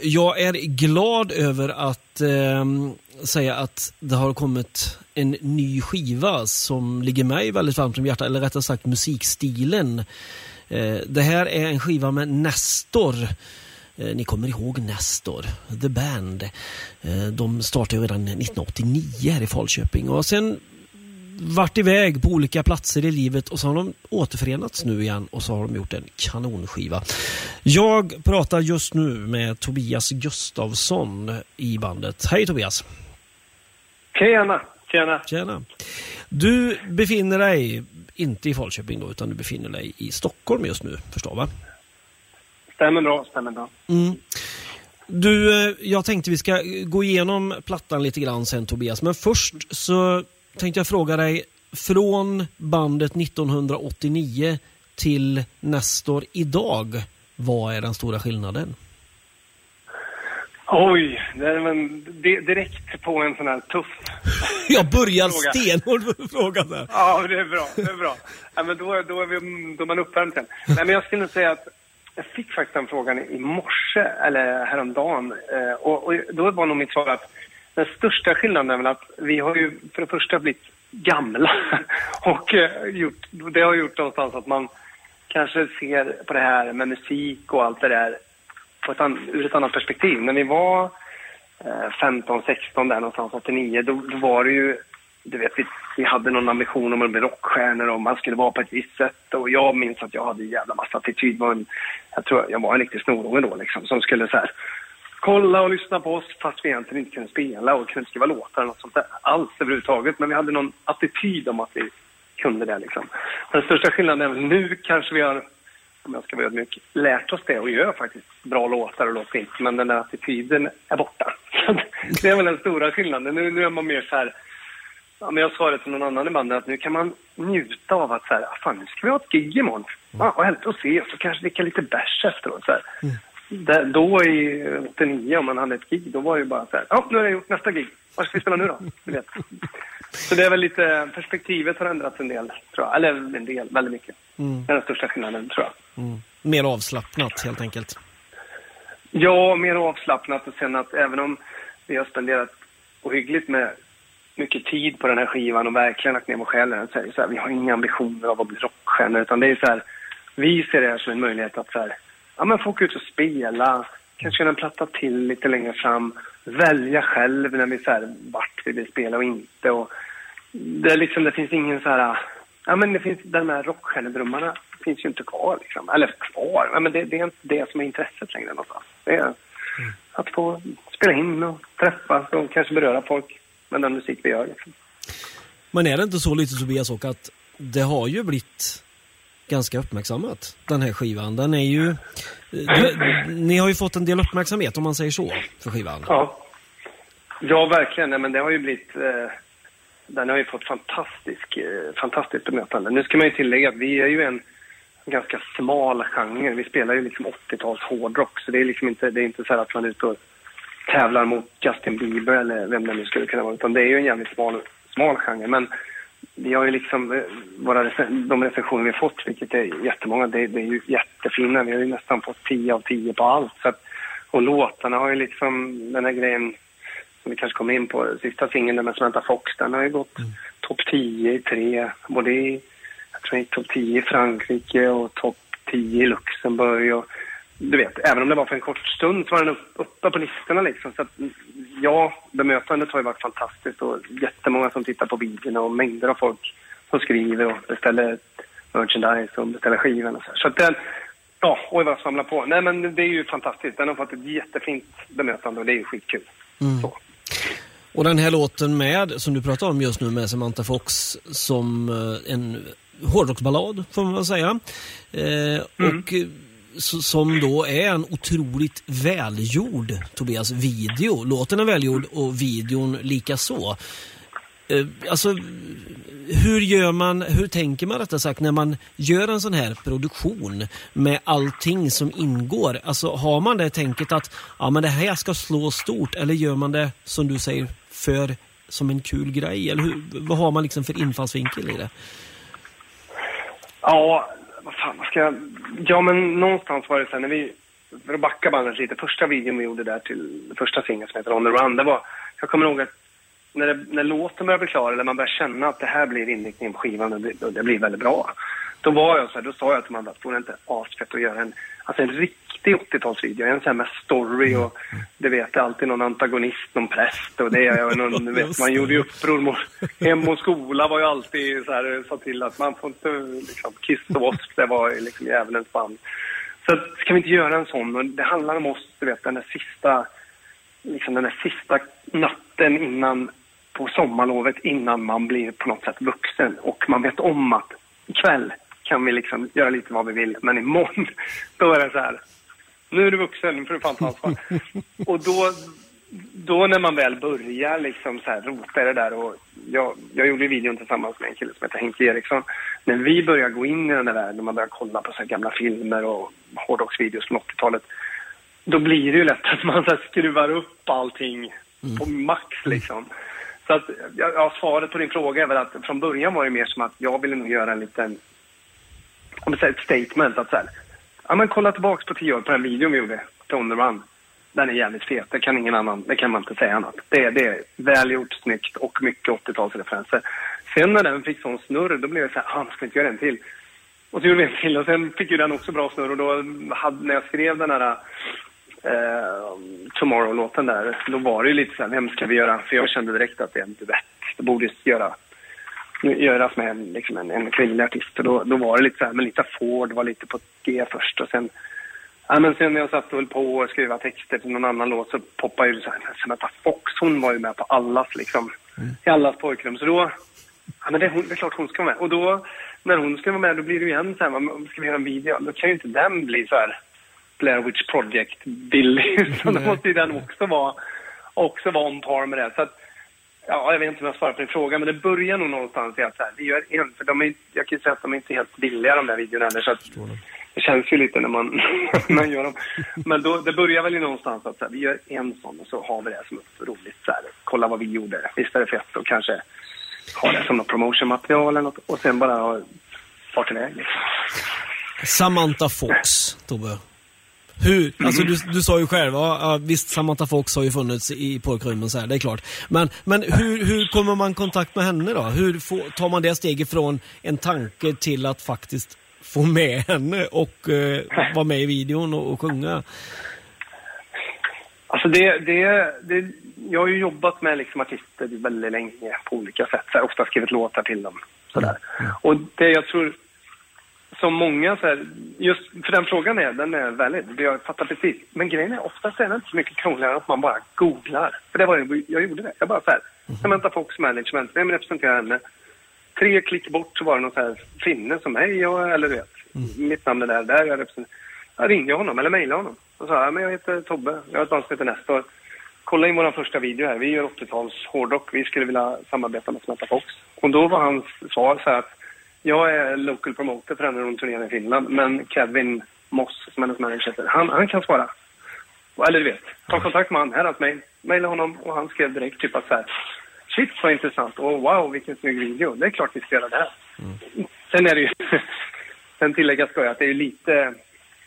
Jag är glad över att säga att det har kommit en ny skiva som ligger mig väldigt varmt om hjärtat, eller rättare sagt musikstilen. Det här är en skiva med Nestor. Ni kommer ihåg Nestor, The Band. De startade redan 1989 här i Falköping och sen varit iväg på olika platser i livet och så har de återförenats nu igen och så har de gjort en kanonskiva. Jag pratar just nu med Tobias Gustafsson i bandet. Hej Tobias. Tjena. Du befinner dig inte i Falköping då, utan du befinner dig i Stockholm just nu, förstår va? Stämmer bra. Du, jag tänkte vi ska gå igenom plattan lite grann sen Tobias, men först så tänkte jag fråga dig, från bandet 1989 till Nestor idag, vad är den stora skillnaden? Oj, det är direkt på en sån här tuff. Jag börjar stenhård fråga där. Ja, det är bra. Ja, men då är man uppvärmd sen. Nej, men jag skulle säga att jag fick faktiskt den frågan i morse, eller häromdagen. Och då var nog mitt svar att den största skillnaden är väl att vi har ju för det första blivit gamla. Och det har gjort någonstans att man kanske ser på det här med musik och allt det där ur ett annat perspektiv. När vi var 15-16 där någonstans 89, då var det ju, du vet, vi hade någon ambition om att bli rockstjärnor och man skulle vara på ett visst sätt. Och jag minns att jag hade en jävla massa attityd. Jag tror jag var en riktig snorunge då liksom, som skulle så här kolla och lyssna på oss fast vi egentligen inte kunde spela och kunde skriva låtar eller något sånt där alls överhuvudtaget. Men vi hade någon attityd om att vi kunde det liksom. Den största skillnaden är väl nu kanske vi har, om jag ska vara ödmjuk, lärt oss det och gör faktiskt bra låtar och låtar inte. Men den där attityden är borta. Det är väl den stora skillnaden. Nu är man mer så här, ja, men jag sa det till någon annan i bandet att nu kan man njuta av att så här, fan nu ska vi ha ett gig imorgon. Ja, vad härligt att se, så kanske dricka lite bärs efteråt så här. Då i 89 om man hade ett gig, då var det ju bara så här, ja nu har jag gjort nästa gig, vad ska vi spela nu då? Du vet. Så det är väl lite, perspektivet har ändrats en del tror jag, eller en del, väldigt mycket. Det är den största skillnaden tror jag. Mer avslappnat helt enkelt. Ja, mer avslappnat och sen att även om vi har spenderat ohyggligt med mycket tid på den här skivan och verkligen lagt ner på själen så här, vi har inga ambitioner av att bli rockstjärnor utan det är så här, vi ser det här som en möjlighet att så här, ja men få åka ut och spela, kanske göra en platta till lite längre fram, välja själv när vi så här, vart vi vill spela och inte och det är liksom, det finns ingen så här, ja men det finns, de här rockstjärnedrömmarna finns ju inte kvar liksom, eller kvar, ja, men det är inte det som är intresset längre någonstans. Det är att få spela in och träffas och kanske beröra folk med den musik vi gör liksom. Men är det inte så lite Tobias och att det har ju blivit ganska uppmärksammat den här skivan? Den är ju ni har ju fått en del uppmärksamhet om man säger så för skivan. Ja verkligen, nej, men det har ju blivit den har ju fått fantastiskt bemötande. Nu ska man ju tillägga att vi är ju en ganska smal genre. Vi spelar ju liksom 80-tals hårdrock så det är liksom inte, det är inte så här att man är ute och tävlar mot Justin Bieber eller vem det nu skulle kunna vara, utan det är ju en jävligt smal genre, men vi har ju liksom de recensioner vi har fått, vilket är jättemånga, det är ju jättefina, vi har ju nästan fått 10 av 10 på allt så att, och låtarna har ju liksom den här grejen som vi kanske kommer in på, sista singeln där med Samantha Fox, den har ju gått topp 10 i 3, både i, jag tror i topp 10 i Frankrike och topp 10 i Luxemburg och du vet, även om det var för en kort stund så var den uppe på listorna liksom. Så att, ja, bemötandet har ju varit fantastiskt och jättemånga som tittar på videorna och mängder av folk som skriver och beställer merchandise och beställer skivan och så. Så att den, ja, oj vad samlar på. Nej men det är ju fantastiskt, den har fått ett jättefint bemötande och det är ju skitkul. Så. Och den här låten med, som du pratar om just nu med Samantha Fox som en hårdrocksballad får man väl säga. Och som då är en otroligt välgjord Tobias video. Låten är välgjord och videon lika så. Alltså hur tänker man rättare sagt när man gör en sån här produktion med allting som ingår? Alltså har man det tänket att ja men det här ska slå stort, eller gör man det som du säger som en kul grej, eller vad har man liksom för infallsvinkel i det? Ja, vad fan, ja men någonstans var det så här, när vi för att backa bandet lite, första videon vi gjorde där till första singeln som heter On the Run, det var, jag kommer ihåg att när låten börjar bli klar, eller man börjar känna att det här blir inriktningen på skivan och det blir väldigt bra, då sa jag till man att det vore inte asfett att göra en riktig 80-talsvideo, en sån här med story och det vet jag alltid någon antagonist, någon präst och det är någon, vet, man gjorde ju uppror mot hem och skola var ju alltid så här, sa till att man får inte liksom kiss och wask, det var liksom djävulens band. Så ska vi inte göra en sån, och det handlar om oss, du vet, den där sista natten innan, på sommarlovet, innan man blir på något sätt vuxen och man vet om att ikväll kan vi liksom göra lite vad vi vill, men imorgon då är det så här, nu är du vuxen, nu får du fan ta ansvar. Och då när man väl börjar liksom så här rota i det där, och jag gjorde videon tillsammans med en kille som heter Henke Eriksson, när vi börjar gå in i den där världen och man börjar kolla på så här gamla filmer och hårdrocksvideos från 80-talet, då blir det ju lätt att man så här skruvar upp allting på max liksom. Så att svaret på din fråga är väl att från början var det mer som att jag ville nog göra en liten, om man säger ett statement, att så här, ja men kolla tillbaks på 10 år på den videon vi gjorde på On the Run. Den är jävligt fet, det kan man inte säga annat. Det är välgjort, snyggt och mycket 80-talsreferenser. Sen när den fick sån snurr, då blev det så här, ska inte göra en till. Och så gjorde vi en till, och sen fick ju den också bra snurr, och då när jag skrev den här Tomorrow-låten där, då var det ju lite så här, vem ska vi göra? För jag kände direkt att det är inte rätt. Det borde göras med en kvinnlig artist. Och då var det lite så här, men lite Ford var lite på G först, och sen när jag satt och höll på och skriva texter till någon annan låt, så poppade ju så här, Samantha Fox, hon var ju med på allas liksom, i allas pojkrum, så då, men det är klart hon ska vara med. Och då, när hon ska vara med, då blir det ju igen så här, ska vi göra en video, då kan ju inte den bli så här Blair Witch Project billig, så då måste ju den också vara on par med det. Så att, ja, jag vet inte om jag svarar på din fråga, men det börjar nog någonstans i att så här, vi gör en, för jag kan ju säga att de är inte helt billiga, de där videorna heller, så att det känns ju lite när man gör dem. Men det börjar väl någonstans att så här, vi gör en sån och så har vi det som ett roligt så här, kolla vad vi gjorde, visst är det fett, och kanske ha det som något promotionmaterial eller något, och sen bara fart iväg liksom. Samantha Fox, Tobbe. Alltså du sa ju själv, visst, Samantha Fox har ju funnits i pojkrummen så här, det är klart. Men hur kommer man i kontakt med henne då? Hur tar man det steget från en tanke till att faktiskt få med henne och vara med i videon och sjunga? Alltså jag har ju jobbat med liksom artister väldigt länge på olika sätt, så här, ofta skrivit låtar till dem sådär. Och det jag tror som många så här, just för den frågan den är väldigt, jag fattar precis. Men grejen är, oftast är det inte så mycket krångligare att man bara googlar. För det var det, jag gjorde det. Jag bara så här, Samantha Fox Management, vem representerar henne? 3 klick bort så var det någon så här finne som mig, eller du vet. Mitt namn är där jag representerar. Jag ringde honom, eller mejlade honom. Och sa, men jag heter Tobbe, jag har ett band som heter Nestor. Kolla in vår första video här, vi gör 80-tals hårdrock, vi skulle vilja samarbeta med Samantha Fox. Och då var hans svar så här att jag är local promoter för henne turnén i Finland, men Kevin Moss som hennes manager, han kan svara. Eller du vet, ta kontakt med han, här hans mejl, mejla honom, och han skrev direkt typ att så här, shit så intressant, och wow vilken snygg video, det är klart vi ska göra det här. Sen är det ju, sen tilläggas ska jag att det är ju lite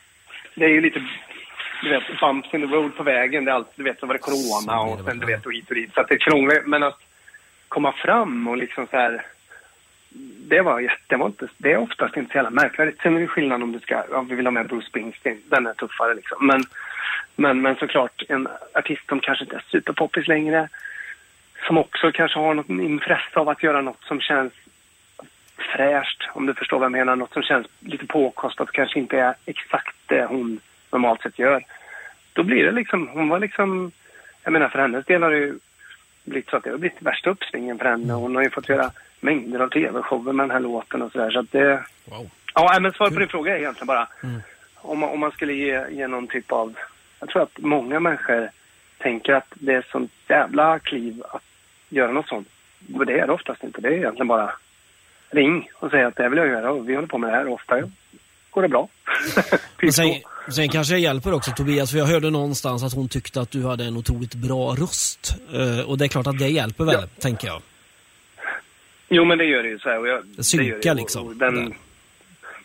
du vet, bumps in the road på vägen, det är alltid, du vet, så var det corona och sen du vet, och hit och dit, så att det är krångligt, men att komma fram och liksom så här, det är oftast inte så jävla märkvärdigt. Sen är det skillnad om vi vill ha med Bruce Springsteen, den är tuffare liksom. Men såklart en artist som kanske inte är superpoppis längre, som också kanske har något intresse av att göra något som känns fräscht, om du förstår vad jag menar, något som känns lite påkostat, kanske inte är exakt det hon normalt sett gör. Då blir det liksom, hon var liksom, jag menar för hennes del har det ju blivit så att det har blivit värsta uppsvingen för henne, och hon har ju fått göra mängder av tv-shower med den här låten och sådär, så att det... Wow. Ja, men svar på din fråga är egentligen bara om man skulle ge någon typ av... Jag tror att många människor tänker att det är sånt jävla kliv att göra något sånt. Och det är det oftast inte. Det är egentligen bara ring och säga att det vill jag göra, och vi håller på med det här, och ofta går det bra. Sen kanske det hjälper också, Tobias, för jag hörde någonstans att hon tyckte att du hade en otroligt bra röst. Och det är klart att det hjälper väl, tänker jag. Jo, men det gör det ju så här. Och det synkar liksom.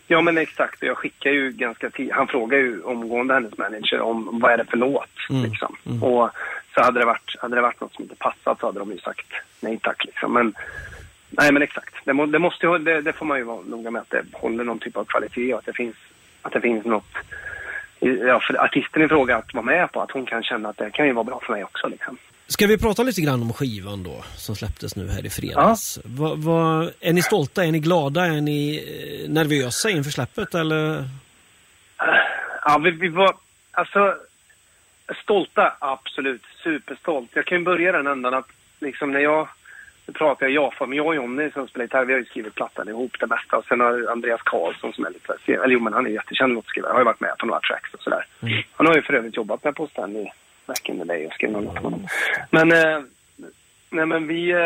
Ja, men exakt. Jag skickar ju ganska han frågar ju omgående hennes manager om vad är det för låt liksom. Och så hade det varit något som inte passat så hade de ju sagt nej tack liksom. Men nej, men exakt. Det får man ju vara noga med att det håller någon typ av kvalitet och att det finns något för artisten i fråga att vara med på, att hon kan känna att det kan ju vara bra för mig också liksom. Ska vi prata lite grann om skivan då som släpptes nu här i fredags? Ja. Är ni stolta? Är ni glada? Är ni nervösa inför släppet eller? Ja, vi var alltså stolta, absolut, superstolt. Jag kan ju börja den ändan att liksom när nu pratar jag och Jonny som spelar gitarr, vi har ju skrivit plattan ihop det mesta. Och sen har Andreas Karlsson som är lite, eller jo men han är jättekänd låtskrivare, har ju varit med på några tracks och sådär. Han har ju för övrigt jobbat med på Stanley back in the day och skrivit något med honom. Men nej men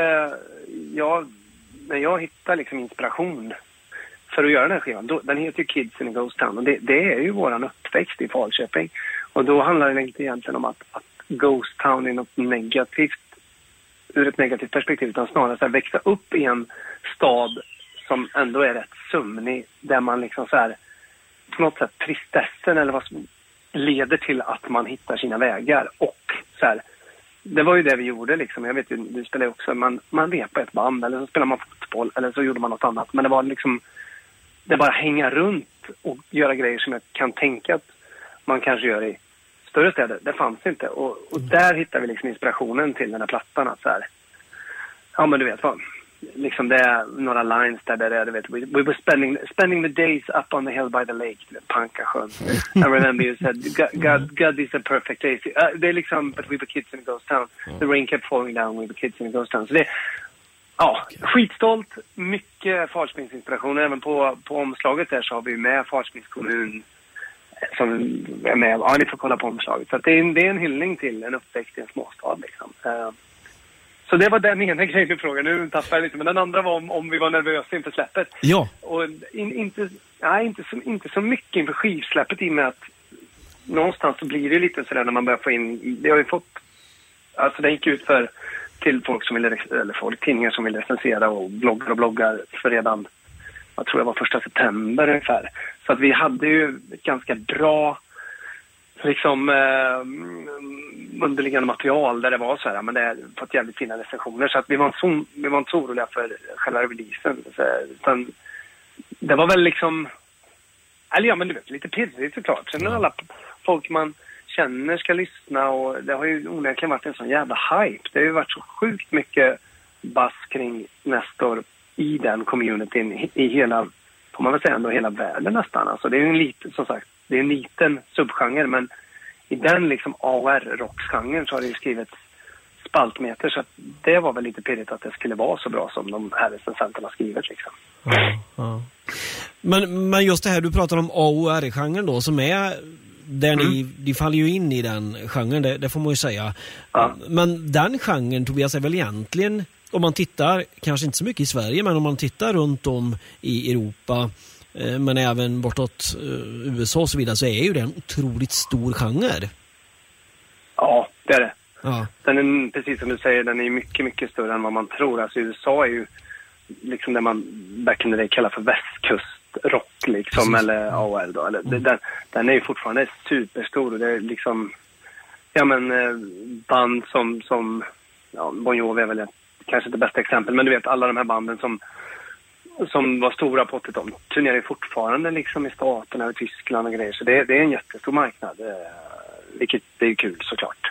när jag hittar liksom inspiration för att göra den här skivan, den heter ju Kids in a Ghost Town och det är ju våran uppväxt i Falköping. Och då handlar det inte egentligen om att Ghost Town är något negativt ur ett negativt perspektiv, utan snarare så här, växa upp i en stad som ändå är rätt sömnig, där man liksom så här på något sätt tristessen eller vad som leder till att man hittar sina vägar. Och så här, det var ju det vi gjorde liksom. Jag vet ju, du spelar också, man repade ett band eller så spelar man fotboll eller så gjorde man något annat, men det var liksom det bara hänga runt och göra grejer som jag kan tänka att man kanske gör i större städer. Det fanns inte. Och där hittar vi liksom inspirationen till den här plattan. Att så här, ja men du vet vad. Liksom det är några lines där det är, du vet. We were spending the days up on the hill by the lake. Pankasjön. I remember you said, God is a perfect day. Det är liksom, but we were kids in a ghost town. The rain kept falling down, we were kids in a ghost town. Så det, ja, skitstolt. Mycket Falköpingsinspiration. Även på omslaget där så har vi med Falköpings kommun som är med. Ja, ni får kolla på omslaget. Så att det är en hyllning till en uppväxt i en småstad liksom. Så det var den ena grejen i frågan. Nu tappar jag lite. Men den andra var om vi var nervösa inför släppet. Ja. Och inte så mycket inför skivsläppet, i och med att någonstans så blir det lite sådär när man börjar få in. Det har ju fått, alltså det gick ut till folk som ville, eller folk, tidningar som vill recensera och bloggar för redan, jag tror det var 1 september ungefär. Så att vi hade ju ett ganska bra liksom underliggande material där det var så här, men det har fått jävligt fina recensioner, så att vi var inte så oroliga för själva releasen. Utan det var väl liksom, eller ja men du vet, lite pirrigt såklart. Sen när alla folk man känner ska lyssna, och det har ju onekligen varit en sån jävla hype. Det har ju varit så sjukt mycket bass kring Nestor i den communityn i hela, får man väl säga ändå, hela världen nästan. Alltså det är ju en liten, som sagt, det är en liten subgenre, men i den liksom AR-rocksgenren så har det ju skrivit spaltmeter, så att det var väl lite pirrigt att det skulle vara så bra som de här recensenterna skrivit liksom. Ja. Men just det här du pratar om AR-genren då, som är där ni faller ju in i den genren, det får man ju säga. Ja. Men den genren tror jag är väl egentligen, om man tittar, kanske inte så mycket i Sverige, men om man tittar runt om i Europa, men även bortåt USA och så vidare, så är ju det en otroligt stor genre. Ja, det är det. Ja. Den är, precis som du säger, den är mycket, mycket större än vad man tror. Alltså USA är ju liksom det man back in the day kallar för västkustrock liksom, precis. Eller AR då. Eller, den är ju fortfarande superstor, och det är liksom, ja men band som ja, Bon Jovi är väl kanske inte bästa exempel, men du vet alla de här banden som var stora på 80-talet turnerar fortfarande liksom i Staterna och Tyskland och grejer. Så det är en jättestor marknad, vilket det är kul såklart.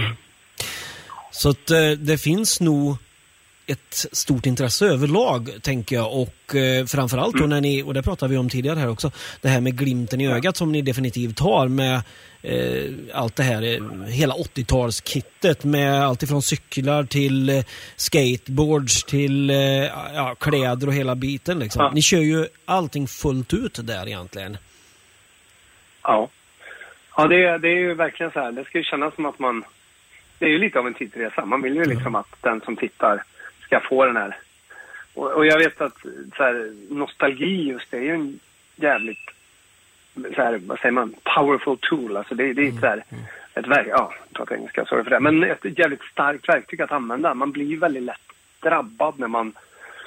Så att det finns nog ett stort intresse överlag, tänker jag, och framförallt då när ni, och det pratade vi om tidigare här också, det här med glimten i ögat som ni definitivt har med allt det här, hela 80-talskittet med allt ifrån cyklar till skateboards till kläder och hela biten liksom. Ja. Ni kör ju allting fullt ut där egentligen. Ja, det är ju verkligen så här. Det ska ju kännas som att man, det är ju lite av en tidsresa. Man vill ju liksom att den som tittar ska få den här. Och jag vet att så här, nostalgi just det är ju en jävligt så här, vad säger man, powerful tool. Alltså det är så här, ett verk, ja, jag pratar engelska, sorry för det. Men ett jävligt starkt verktyg att använda. Man blir ju väldigt lätt drabbad när man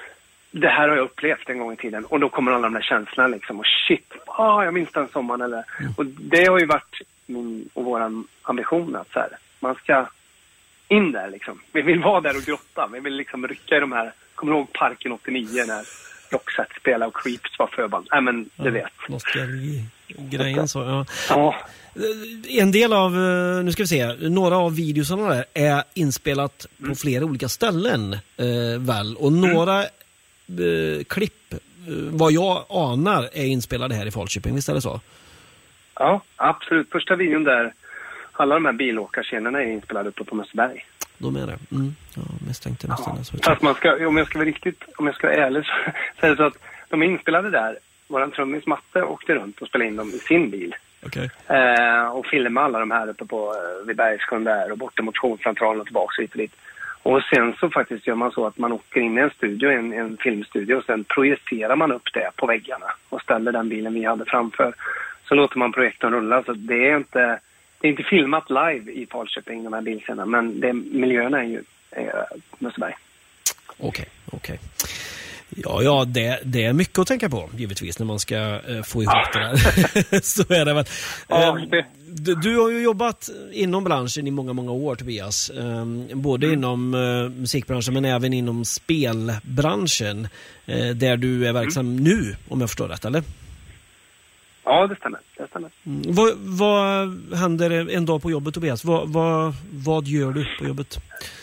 det här har jag upplevt en gång i tiden. Och då kommer alla de där känslorna liksom. Och shit, jag minns den sommaren. Eller. Och det har ju varit min och våran ambition att så här, man ska in där liksom. Vi vill vara där och grotta. Vi vill liksom rycka i de här, kommer du ihåg Parken 89 när Roxette spelade och Creeps var förband? Nej men du vet. Grejen så, ja. Ja. En del av, nu ska vi se, några av videosarna där är inspelat på flera olika ställen väl. Och några klipp, vad jag anar, är inspelade här i Falköping, visst är det så? Ja, absolut. Första videon där, alla de här bilåkarscenerna är inspelade uppe på Mösseberg. De är det. Ja, misstänkte nästan. Ja. Fast om jag ska vara ärlig så är det så att de är inspelade där. Våran trummis Matte åkte runt och spelade in dem i sin bil. Okay. Och filmade alla de här uppe på vid Bergskund där och borta motionscentralen och tillbaka hit och dit. Och sen så faktiskt gör man så att man åker in i en studio, en filmstudio, och sen projicerar man upp det på väggarna och ställer den bilen vi hade framför. Så låter man projektorn rulla, så det är inte filmat live i Falköping, de här bilscenerna, men miljöerna är ju Mösseberg. Okej. Ja, det är mycket att tänka på, givetvis, när man ska få ihop det där. Så är det väl. Du har ju jobbat inom branschen i många, många år, Tobias. Både inom musikbranschen men även inom spelbranschen. Där du är verksam nu, om jag förstår rätt, eller? Ja, det stämmer. Vad händer en dag på jobbet, Tobias? Vad gör du på jobbet?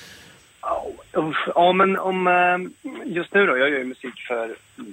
Ja, men om just nu då, jag gör ju musik för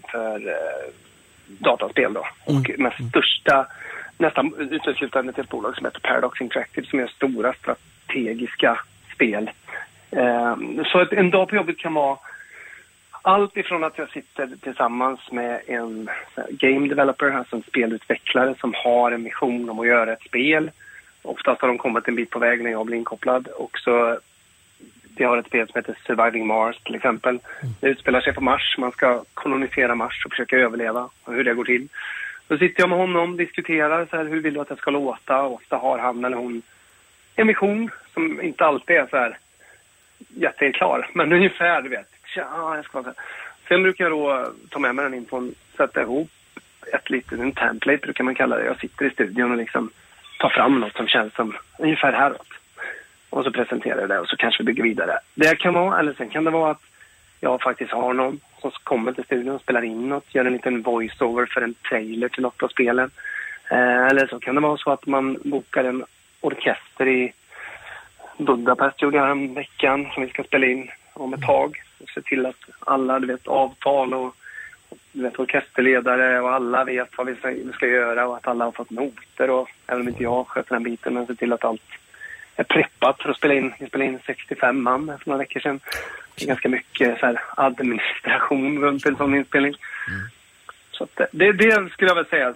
dataspel då. Och med största, nästan uteslutande till ett bolag som heter Paradox Interactive, som gör stora strategiska spel. Så en dag på jobbet kan vara allt ifrån att jag sitter tillsammans med en game developer, alltså en spelutvecklare som har en mission om att göra ett spel. Oftast har de kommit en bit på väg när jag blir inkopplad. Och så vi har ett spel som heter Surviving Mars till exempel. Det utspelar sig på Mars. Man ska kolonisera Mars och försöka överleva och hur det går till. Då sitter jag med honom, diskuterar så här, hur vill du att jag ska låta? Ofta har han eller hon en mission som inte alltid är så här jätteklar. Men ungefär, du vet. Ja, jag ska vara så här. Sen brukar jag då ta med mig den infon, sätta ihop en template brukar man kalla det. Jag sitter i studion och liksom tar fram något som känns som ungefär häråt. Och så presenterar jag det och så kanske vi bygger vidare. Det kan vara, eller sen kan det vara att jag faktiskt har någon som kommer till studion och spelar in något, gör en liten voiceover för en trailer till något av spelen. Eller så kan det vara så att man bokar en orkester i Budapest, gjorde jag en veckan, som vi ska spela in om ett tag. Och se till att alla, du vet, avtal och du vet, orkesterledare och alla vet vad vi ska göra och att alla har fått noter, och även om inte jag sköter den biten, men se till att allt är preppat för att spela in. Vi spelade in 65 man för några veckor sedan. Det är ganska mycket så här administration runt en sån inspelning. Så att det skulle jag väl säga.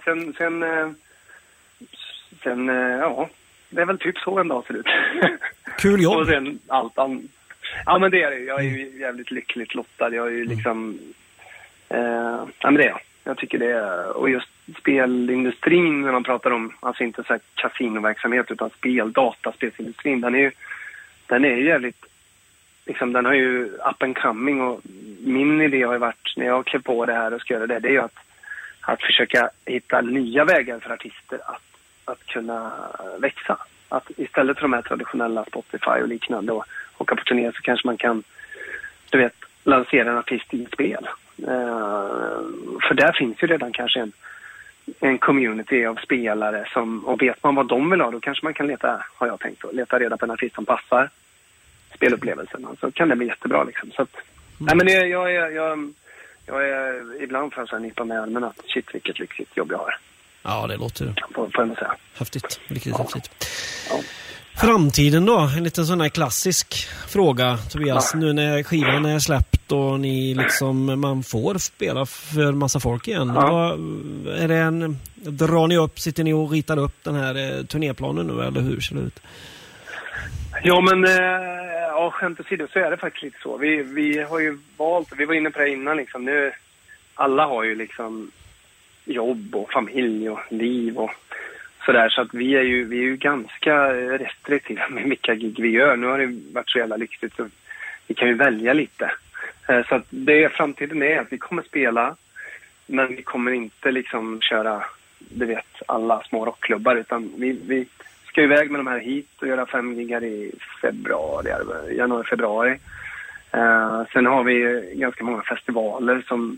Sen ja, det är väl typ så en dag ser ut. Kul jobb. Och sen allt annat. Ja, men det är det. Jag är ju jävligt lyckligt lottad. Jag är ju liksom ja, men det är jag. Jag tycker det är, och just spelindustrin när man pratar om, alltså inte så här kasinoverksamhet utan dataspelsindustrin, den är ju jävligt, liksom, den har ju up and coming, och min idé har ju varit, när jag klev på det här och ska göra det är ju att försöka hitta nya vägar för artister att kunna växa. Att istället för de här traditionella Spotify och liknande och åka på turné, så kanske man kan, du vet, lansera en artist i ett spel. För där finns ju redan kanske en community av spelare som, och vet man vad de vill ha, då kanske man kan leta, har jag tänkt, leta reda på en artist som passar spelupplevelsen. Så kan det bli jättebra liksom. Så att, nej, men jag är ibland för att nippa med armen att shit, vilket lyxigt jobb jag har. Ja, det låter får jag säga. Häftigt, riktigt häftigt. Ja. Framtiden då, en liten sån här klassisk fråga, Tobias. Nu när skivan är släppt och ni liksom, man får spela för massa folk igen. Är det drar ni upp, sitter ni och ritar upp den här turnéplanen nu, eller hur ser det ut? Ja, men skämt åsido så är det faktiskt lite så. Vi har ju valt, vi var inne på det innan liksom, nu alla har ju liksom jobb och familj och liv och sådär, så att vi är ju ganska restriktiva med vilka gig vi gör. Nu har det varit så jävla lyxigt så vi kan ju välja lite. Så att framtiden är att vi kommer spela, men vi kommer inte liksom köra, du vet, alla små rockklubbar, utan vi ska iväg med de här hit och göra 5 giggar i januari-februari. Sen har vi ganska många festivaler som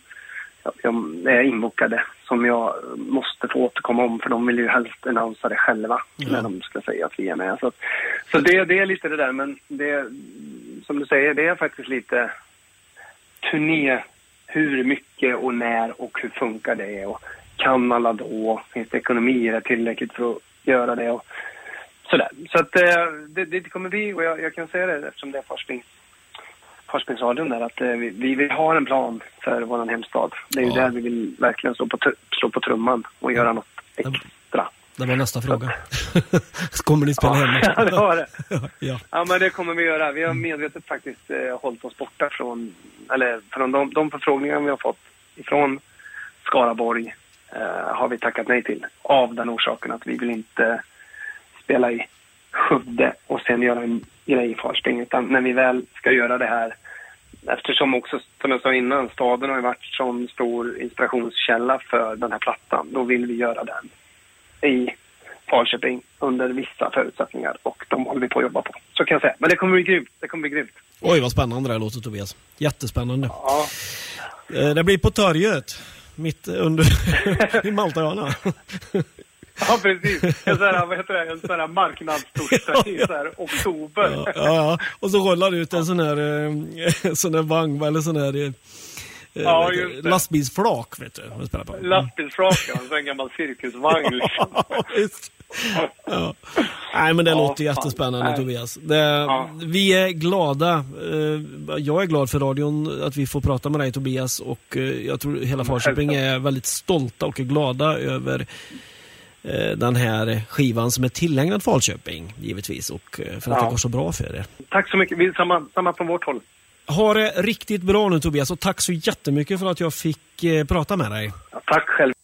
är inbokade, som jag måste få återkomma om, för de vill ju helst annonsera det själva när de ska säga att vi är med. Så det är lite det där, men det, som du säger, det är faktiskt lite turné, hur mycket och när och hur funkar det, och kan alla då, finns det ekonomi är tillräckligt för att göra det och sådär. Så att det kommer vi, och jag kan säga det eftersom det är Forskningsradion där, att vi vill ha en plan för vår hemstad. Det är ju där vi vill verkligen slå på trumman och göra något extra. Det var nästa fråga. Kommer ni spela hemma? Ja, det var det. Ja, men det kommer vi göra. Vi har medvetet faktiskt hållit oss borta från de förfrågningar vi har fått ifrån Skaraborg har vi tackat nej till. Av den orsaken att vi vill inte spela i Skövde och sen göra en grej i Falköping, utan när vi väl ska göra det här, eftersom också, som jag sa innan, staden har ju varit som stor inspirationskälla för den här plattan, då vill vi göra den i Falköping under vissa förutsättningar, och de håller vi på att jobba på. Så kan jag säga. Men det kommer bli grymt. Oj, vad spännande det här låter, Tobias. Jättespännande. Ja. Det blir på torget mitt under i Maltaöarna. Ja, precis. En sån här marknadstorsdag i så här oktober. Ja. Och så rullar det ut en sån här vagn, eller sån här lastbilsflak, vet du. Lastbilsflak, en sån gammal cirkusvagn liksom. Ja. Nej, men det låter jättespännande, Tobias. Vi är glada. Jag är glad för radion att vi får prata med dig, Tobias, och jag tror hela Falköping är väldigt stolta och är glada över den här skivan som är tillägnad Falköping, givetvis, och för att det går så bra för er. Tack så mycket. Samma från vårt håll. Ha det riktigt bra nu, Tobias, och tack så jättemycket för att jag fick prata med dig. Ja, tack själv.